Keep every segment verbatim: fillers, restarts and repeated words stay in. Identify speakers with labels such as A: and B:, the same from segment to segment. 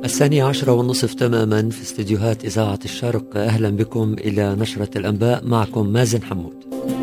A: الثانية عشرة والنصف تماما في استديوهات إذاعة الشرق. أهلا بكم إلى نشرة الأنباء، معكم مازن حمود.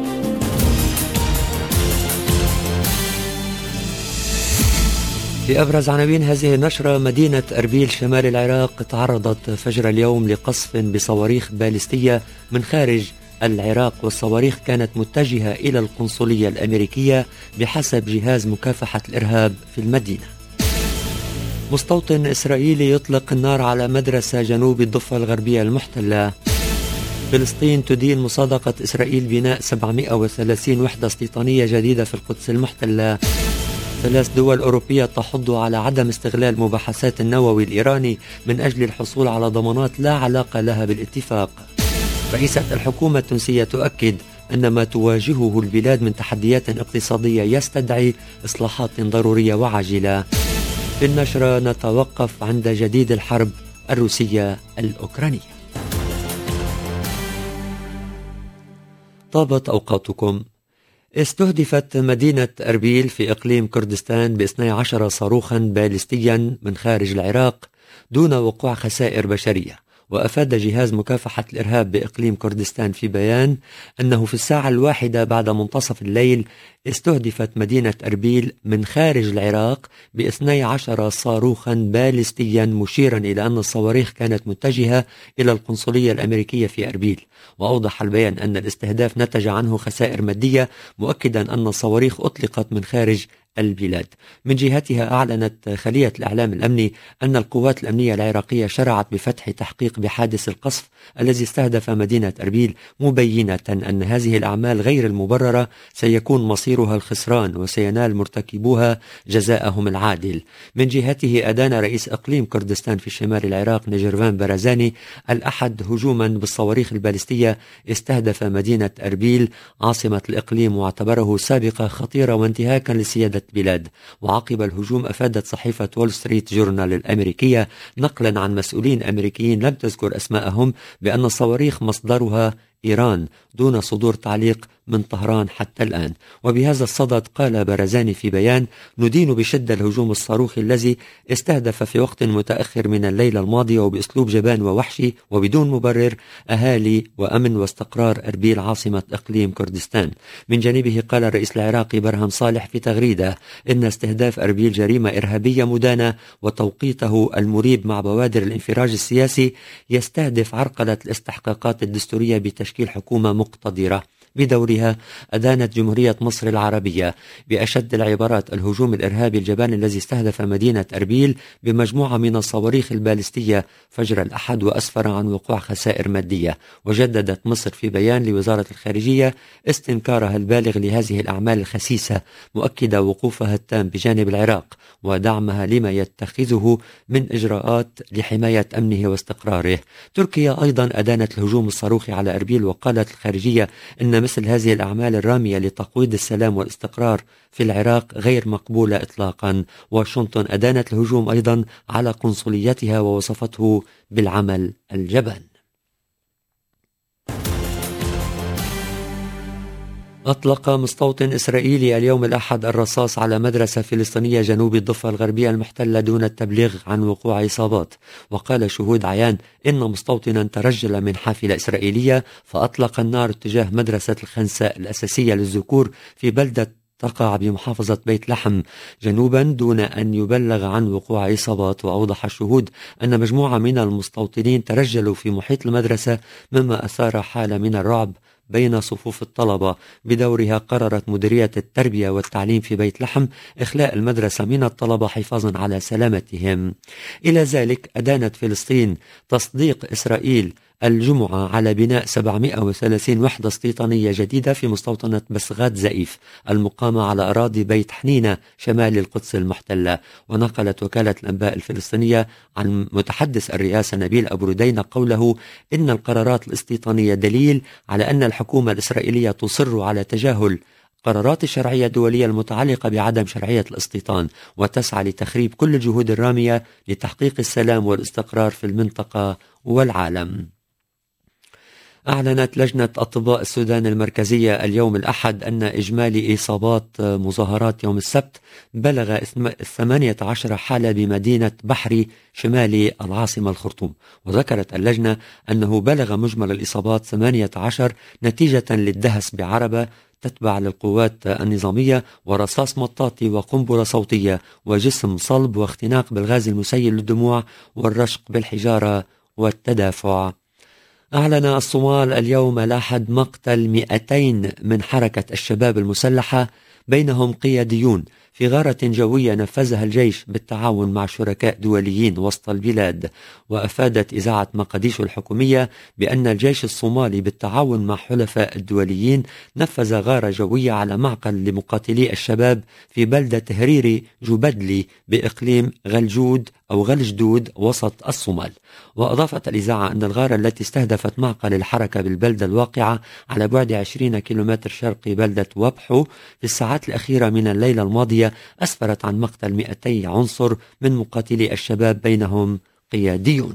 A: في أبرز عناوين هذه النشرة: مدينة أربيل شمال العراق تعرضت فجر اليوم لقصف بصواريخ باليستية من خارج العراق، والصواريخ كانت متجهة إلى القنصلية الأمريكية بحسب جهاز مكافحة الإرهاب في المدينة. مستوطن إسرائيلي يطلق النار على مدرسة جنوب الضفة الغربية المحتلة. فلسطين تدين مصادقة إسرائيل بناء سبعمائة وثلاثين وحدة استيطانية جديدة في القدس المحتلة. ثلاث دول أوروبية تحض على عدم استغلال مباحثات النووي الإيراني من أجل الحصول على ضمانات لا علاقة لها بالاتفاق. رئيسة الحكومة التونسية تؤكد أن ما تواجهه البلاد من تحديات اقتصادية يستدعي إصلاحات ضرورية وعاجلة. في النشرة نتوقف عند جديد الحرب الروسية الأوكرانية. طابت أوقاتكم. استهدفت مدينة أربيل في إقليم كردستان باثني عشر صاروخا باليستيا من خارج العراق دون وقوع خسائر بشرية. وأفاد جهاز مكافحة الإرهاب بإقليم كردستان في بيان أنه في الساعة الواحدة بعد منتصف الليل استهدفت مدينة أربيل من خارج العراق باثني عشر صاروخا باليستيا، مشيرا إلى أن الصواريخ كانت متجهة إلى القنصلية الأمريكية في أربيل. وأوضح البيان أن الاستهداف نتج عنه خسائر مادية، مؤكدا أن الصواريخ أطلقت من خارج البلاد. من جهتها أعلنت خلية الإعلام الأمني أن القوات الأمنية العراقية شرعت بفتح تحقيق بحادث القصف الذي استهدف مدينة أربيل، مبينة أن هذه الأعمال غير المبررة سيكون مصيرها الخسران وسينال مرتكبوها جزاءهم العادل. من جهته أدان رئيس إقليم كردستان في شمال العراق نجرفان برزاني الأحد هجوما بالصواريخ البالستية استهدف مدينة أربيل عاصمة الإقليم، واعتبره سابقة خطيرة وانتهاكا لسيادة بلاد. وعقب الهجوم أفادت صحيفة وول ستريت جورنال الأمريكية نقلا عن مسؤولين أمريكيين لم تذكر أسماءهم بأن الصواريخ مصدرها إيران، دون صدور تعليق من طهران حتى الآن. وبهذا الصدد قال برزاني في بيان: ندين بشدة الهجوم الصاروخي الذي استهدف في وقت متأخر من الليلة الماضية وبأسلوب جبان ووحشي وبدون مبرر أهالي وأمن واستقرار أربيل عاصمة إقليم كردستان. من جانبه قال الرئيس العراقي برهم صالح في تغريدة إن استهداف أربيل جريمة إرهابية مدانة، وتوقيته المريب مع بوادر الانفراج السياسي يستهدف عرقلة الاستحقاقات الدستورية بتشكيل حكومة مقتدرة. بدورها أدانت جمهورية مصر العربية بأشد العبارات الهجوم الإرهابي الجبان الذي استهدف مدينة أربيل بمجموعة من الصواريخ البالستية فجر الأحد، وأسفر عن وقوع خسائر مادية. وجددت مصر في بيان لوزارة الخارجية استنكارها البالغ لهذه الأعمال الخسيسة، مؤكدة وقوفها التام بجانب العراق ودعمها لما يتخذه من إجراءات لحماية أمنه واستقراره. تركيا أيضا أدانت الهجوم الصاروخي على أربيل، وقالت الخارجية إن مثل هذه الأعمال الرامية لتقويض السلام والاستقرار في العراق غير مقبولة إطلاقا. واشنطن أدانت الهجوم أيضا على قنصليتها ووصفته بالعمل الجبان. أطلق مستوطن إسرائيلي اليوم الأحد الرصاص على مدرسة فلسطينية جنوب الضفة الغربية المحتلة دون التبليغ عن وقوع إصابات. وقال شهود عيان إن مستوطنا ترجل من حافلة إسرائيلية فأطلق النار اتجاه مدرسة الخنساء الأساسية للذكور في بلدة تقع بمحافظة بيت لحم جنوبا دون أن يبلغ عن وقوع إصابات. وأوضح الشهود أن مجموعة من المستوطنين ترجلوا في محيط المدرسة، مما أثار حالة من الرعب بين صفوف الطلبة. بدورها قررت مديرية التربية والتعليم في بيت لحم إخلاء المدرسة من الطلبة حفاظا على سلامتهم. إلى ذلك أدانت فلسطين تصديق إسرائيل الجمعة على بناء سبعمائة وثلاثين وحدة استيطانية جديدة في مستوطنة بسغات زئيف المقامة على أراضي بيت حنينة شمال القدس المحتلة. ونقلت وكالة الأنباء الفلسطينية عن متحدث الرئاسة نبيل أبو ردينة قوله إن القرارات الاستيطانية دليل على أن الحكومة الإسرائيلية تصر على تجاهل قرارات الشرعية الدولية المتعلقة بعدم شرعية الاستيطان، وتسعى لتخريب كل الجهود الرامية لتحقيق السلام والاستقرار في المنطقة والعالم. أعلنت لجنة أطباء السودان المركزية اليوم الأحد أن إجمالي إصابات مظاهرات يوم السبت بلغ ثمانية عشر حالة بمدينة بحري شمال العاصمة الخرطوم. وذكرت اللجنة أنه بلغ مجمل الإصابات ثمانية عشر نتيجة للدهس بعربة تتبع للقوات النظامية ورصاص مطاطي وقنبلة صوتية وجسم صلب واختناق بالغاز المسيل للدموع والرشق بالحجارة والتدافع. أعلن الصومال اليوم الأحد مقتل مئتين من حركة الشباب المسلحة بينهم قياديون في غارة جوية نفذها الجيش بالتعاون مع شركاء دوليين وسط البلاد. وأفادت إذاعة مقديشو الحكومية بأن الجيش الصومالي بالتعاون مع حلفاء الدوليين نفذ غارة جوية على معقل لمقاتلي الشباب في بلدة هريري جوبدلي بإقليم غلجود أو غلجدود وسط الصومال. وأضافت الإذاعة أن الغارة التي استهدفت معقل الحركة بالبلدة الواقعة على بعد عشرين كيلومتر شرقي بلدة وبحو في الساعات الأخيرة من الليلة الماضية أسفرت عن مقتل مئتي عنصر من مقاتلي الشباب بينهم قياديون.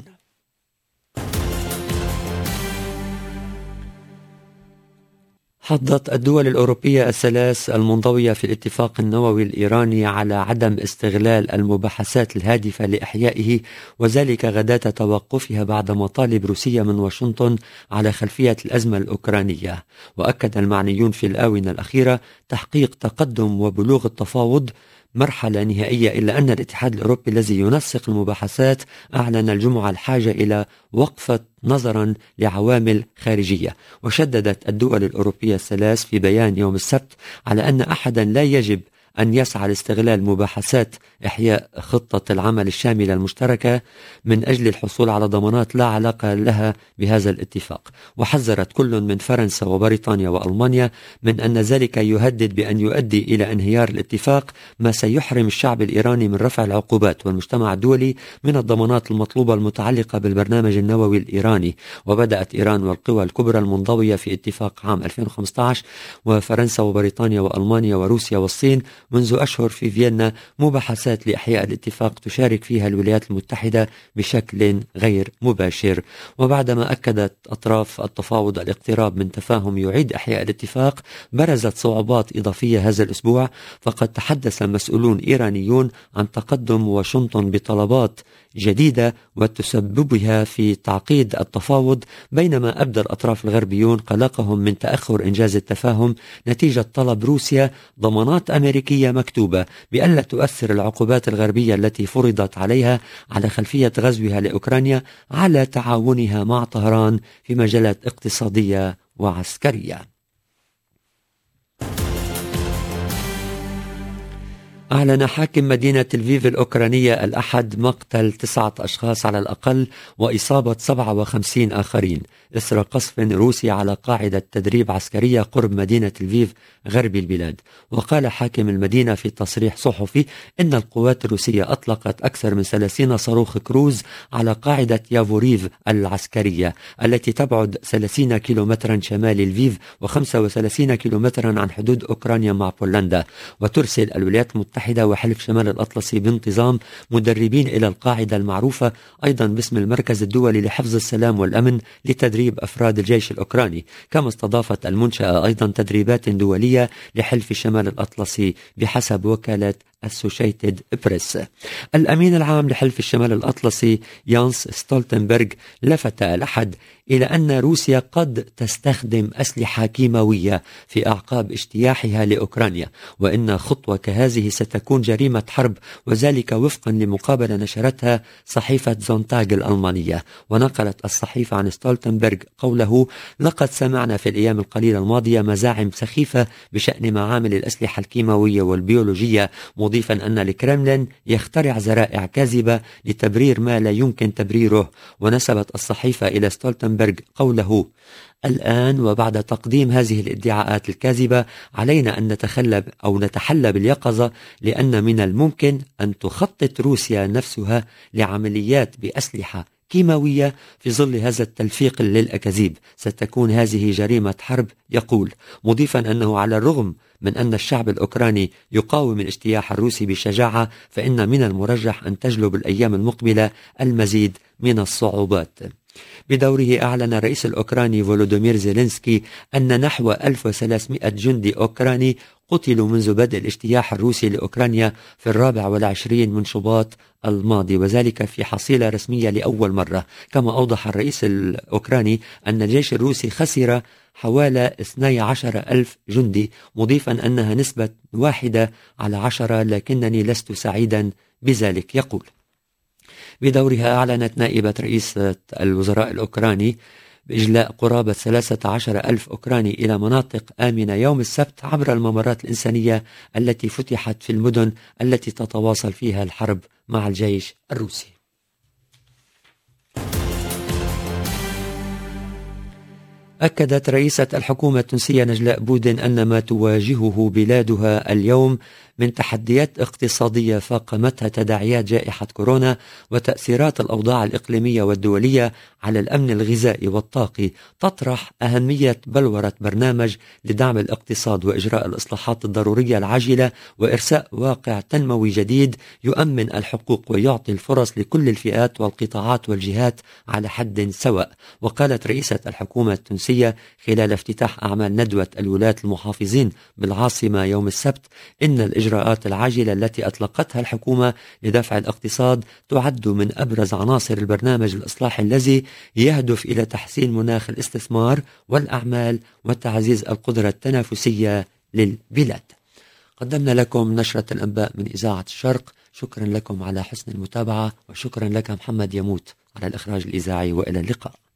A: حضت الدول الأوروبية الثلاث المنضوية في الاتفاق النووي الإيراني على عدم استغلال المباحثات الهادفة لإحيائه، وذلك غداة توقفها بعد مطالب روسية من واشنطن على خلفية الأزمة الأوكرانية. وأكد المعنيون في الآونة الأخيرة تحقيق تقدم وبلوغ التفاوض مرحلة نهائية، إلا أن الاتحاد الأوروبي الذي ينسق المباحثات أعلن الجمعة الحاجة إلى وقفة نظرا لعوامل خارجية. وشددت الدول الأوروبية الثلاث في بيان يوم السبت على أن أحدا لا يجب أن يسعى لاستغلال مباحثات إحياء خطة العمل الشاملة المشتركة من أجل الحصول على ضمانات لا علاقة لها بهذا الاتفاق. وحذرت كل من فرنسا وبريطانيا وألمانيا من أن ذلك يهدد بأن يؤدي إلى انهيار الاتفاق، ما سيحرم الشعب الإيراني من رفع العقوبات والمجتمع الدولي من الضمانات المطلوبة المتعلقة بالبرنامج النووي الإيراني. وبدأت إيران والقوى الكبرى المنضوية في اتفاق عام ألفين وخمسة عشر وفرنسا وبريطانيا وألمانيا وروسيا والصين منذ أشهر في فيينا مباحثات لإحياء الاتفاق تشارك فيها الولايات المتحدة بشكل غير مباشر. وبعدما أكدت أطراف التفاوض الاقتراب من تفاهم يعيد إحياء الاتفاق، برزت صعوبات إضافية هذا الأسبوع. فقد تحدث مسؤولون إيرانيون عن تقدم واشنطن بطلبات جديدة وتسببها في تعقيد التفاوض، بينما أبدى الأطراف الغربيون قلقهم من تأخر إنجاز التفاهم نتيجة طلب روسيا ضمانات أمريكية مكتوبة بألا تؤثر العقوبات الغربية التي فرضت عليها على خلفية غزوها لأوكرانيا على تعاونها مع طهران في مجالات اقتصادية وعسكرية. أعلن حاكم مدينة لفيف الأوكرانية الأحد مقتل تسعة أشخاص على الأقل وإصابة سبعة وخمسين آخرين إثر قصف روسي على قاعدة تدريب عسكرية قرب مدينة لفيف غربي البلاد. وقال حاكم المدينة في تصريح صحفي إن القوات الروسية أطلقت أكثر من ثلاثين صاروخ كروز على قاعدة يافوريف العسكرية التي تبعد ثلاثين كيلومترا شمال لفيف وخمسة وثلاثين كيلومترا عن حدود أوكرانيا مع بولندا. وترسل الولايات المتحدة وحلف شمال الأطلسي بانتظام مدربين إلى القاعدة المعروفة أيضا باسم المركز الدولي لحفظ السلام والأمن لتدريب أفراد الجيش الأوكراني. كما استضافت المنشأة أيضا تدريبات دولية لحلف شمال الأطلسي بحسب وكالة أسوشيتد بريس. الأمين العام لحلف الشمال الأطلسي يانس ستولتنبرغ لفت الأحد إلى أن روسيا قد تستخدم أسلحة كيماوية في أعقاب اجتياحها لأوكرانيا، وإن خطوة كهذه ستكون جريمة حرب، وذلك وفقا لمقابلة نشرتها صحيفة زونتاغ الألمانية. ونقلت الصحيفة عن ستولتنبرغ قوله: لقد سمعنا في الأيام القليلة الماضية مزاعم سخيفة بشأن معامل الأسلحة الكيماوية والبيولوجية، مضيفا أن الكرملين يخترع ذرائع كاذبة لتبرير ما لا يمكن تبريره. ونسبت الصحيفة إلى ستولتنبرغ قوله: الآن وبعد تقديم هذه الادعاءات الكاذبة علينا أن نتخلى أو نتحلى باليقظة، لأن من الممكن أن تخطط روسيا نفسها لعمليات بأسلحة كيماوية في ظل هذا التلفيق للأكاذيب. ستكون هذه جريمة حرب، يقول، مضيفا أنه على الرغم من أن الشعب الأوكراني يقاوم الاجتياح الروسي بشجاعة، فإن من المرجح أن تجلب الأيام المقبلة المزيد من الصعوبات. بدوره أعلن الرئيس الأوكراني فولودومير زيلينسكي أن نحو ألف وثلاثمائة جندي أوكراني قتلوا منذ بدء الاجتياح الروسي لأوكرانيا في الرابع والعشرين من شباط الماضي، وذلك في حصيلة رسمية لأول مرة. كما أوضح الرئيس الأوكراني أن الجيش الروسي خسر حوالي اثني عشر ألف جندي، مضيفا أنها نسبة واحدة على عشرة، لكنني لست سعيدا بذلك. يقول: بدورها أعلنت نائبة رئيس الوزراء الأوكراني بإجلاء قرابة ثلاثة عشر ألف أوكراني إلى مناطق آمنة يوم السبت عبر الممرات الإنسانية التي فتحت في المدن التي تتواصل فيها الحرب مع الجيش الروسي. أكدت رئيسة الحكومة التونسية نجلاء بودن أن ما تواجهه بلادها اليوم من تحديات اقتصادية فاقمتها تداعيات جائحة كورونا وتأثيرات الأوضاع الإقليمية والدولية على الأمن الغذائي والطاقي تطرح أهمية بلورة برنامج لدعم الاقتصاد وإجراء الإصلاحات الضرورية العاجلة وإرساء واقع تنموي جديد يؤمن الحقوق ويعطي الفرص لكل الفئات والقطاعات والجهات على حد سواء. وقالت رئيسة الحكومة التونسية خلال افتتاح أعمال ندوة الولاة المحافظين بالعاصمة يوم السبت إن الإجراءات العاجلة التي أطلقتها الحكومة لدفع الاقتصاد تعد من أبرز عناصر البرنامج الإصلاحي الذي يهدف إلى تحسين مناخ الاستثمار والأعمال وتعزيز القدرة التنافسية للبلاد. قدمنا لكم نشرة الأنباء من إذاعة الشرق. شكرا لكم على حسن المتابعة، وشكرا لك محمد يموت على الإخراج الإذاعي، وإلى اللقاء.